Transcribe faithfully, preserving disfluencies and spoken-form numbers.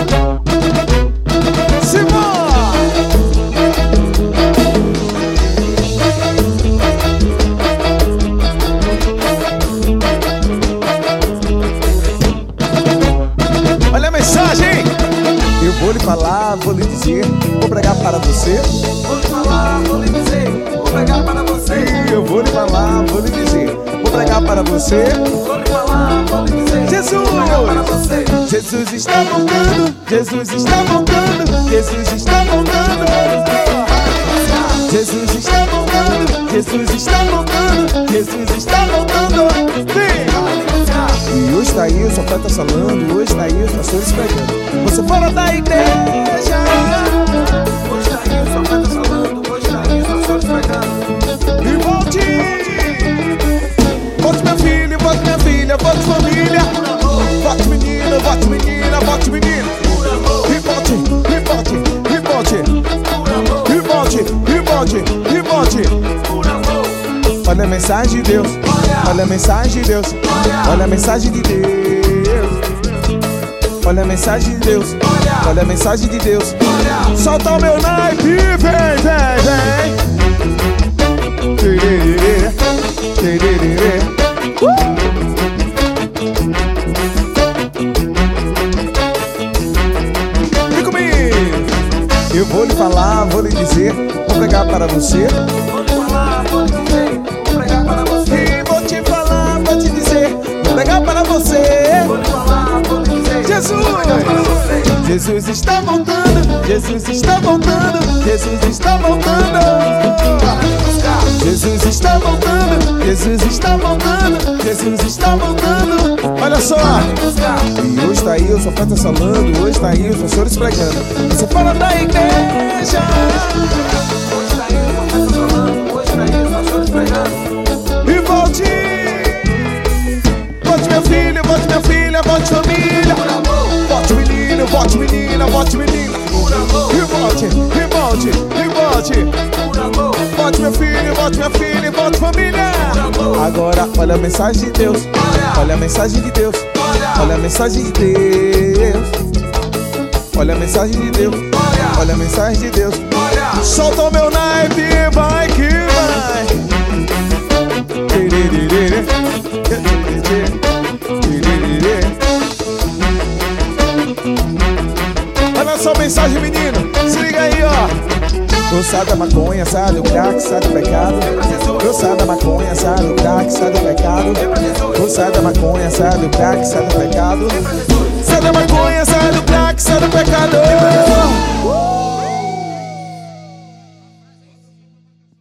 Vou lhe falar, vou lhe dizer, vou pregar para você. Vou lhe falar, vou lhe dizer, vou pregar para você. Eu vou lhe falar, vou lhe dizer, vou pregar para você. Vou lhe falar, vou lhe dizer, Jesus, vou pregar para você. Jesus está voltando, Jesus está voltando, Jesus está voltando. Jesus está voltando, Jesus está voltando, Jesus está voltando. Vem! E hoje tá aí, só tá falando, hoje tá aí, os pastores pregando. Você fora da igreja. Hoje tá aí, só tá falando, hoje tá aí, os pastores pregando. E volte! Volte meu filho, volte minha filha, volte família. Volte menina, volte menina, volte menino. E volte, e volte, e volte. E volte, e volte, e volte. Olha a mensagem de Deus, olha a mensagem de Deus, olha a mensagem de Deus, olha a mensagem de Deus, olha a mensagem de Deus. Solta o meu naipe, vem, vem, vem. Vem comigo. Eu vou lhe falar, vou lhe dizer, vou pregar para você. Vou lhe falar, vou lhe dizer, vou pregar para você. E vou te falar, vou te dizer, vou pregar para você. Vou lhe falar, vou lhe dizer, Jesus, vou pregar para você. Jesus está voltando, Jesus está voltando, Jesus está voltando. Jesus está voltando, Jesus está voltando, Jesus está voltando. Olha só, e hoje tá aí, eu só falta falando, hoje tá aí, os pastores pregando. Você fala da igreja. Hoje tá aí, só tá falando, hoje tá aí, os pastores pregando. E volte, volte meu filho, volte minha filha, volte família. Volte menino, volte menina, volte menina. E volte, e volte, e volte. Volte meu filho, volte minha filha, volte família. Agora olha a mensagem de Deus, olha a mensagem de Deus, olha a mensagem de Deus, olha a mensagem de Deus, olha a mensagem de Deus. Solta o meu naipe, vai que vai. Olha só a mensagem, menino, se liga aí, ó. Eu saio da maconha, sai do crack, sai do pecado. Eu saio da maconha, sai do crack, sai do pecado. Eu saio da maconha, sai do crack, sai do pecado. Sai da